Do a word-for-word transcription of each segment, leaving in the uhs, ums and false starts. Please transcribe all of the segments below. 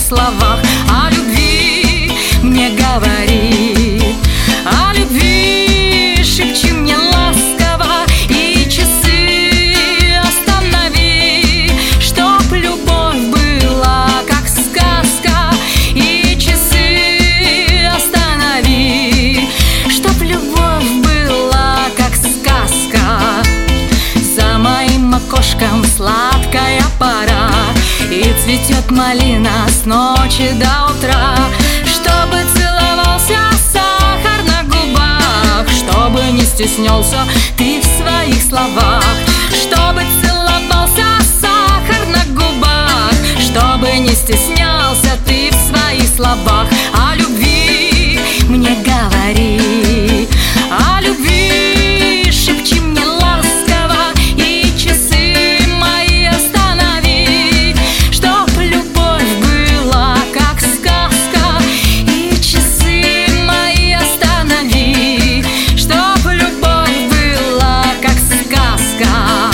словах. О любви мне говори, о любви шепчи мне ласково, и часы останови, чтоб любовь была как сказка. И часы останови, чтоб любовь была как сказка. За моим окошком сладкая пора, и цветет малина с ночи до утра. Чтобы целовался сахар на губах, чтобы не стеснялся ты в своих словах. Чтобы целовался сахар на губах, чтобы не стеснялся ты в своих словах. О любви мне говори, о любви шепчи мне ласково, и часы мои останови, чтоб любовь была как сказка. И часы мои останови, чтоб любовь была как сказка.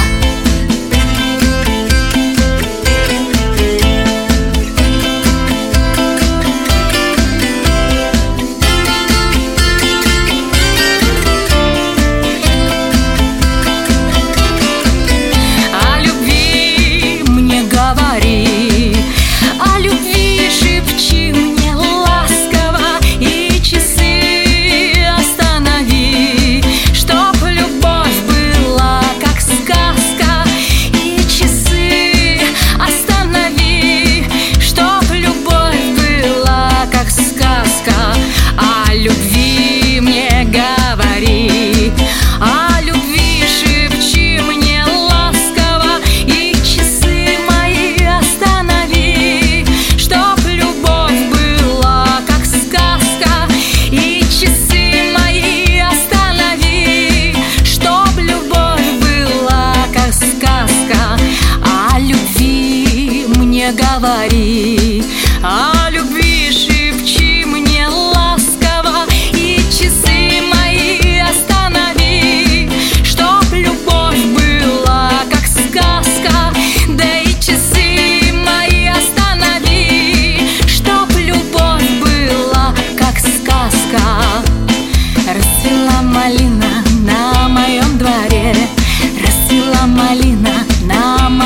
Говори, о любви шепчи мне ласково, и часы мои останови, чтоб любовь была как сказка. Да и часы мои останови, чтоб любовь была как сказка. Расцвела малина на моем дворе, расцвела малина на моем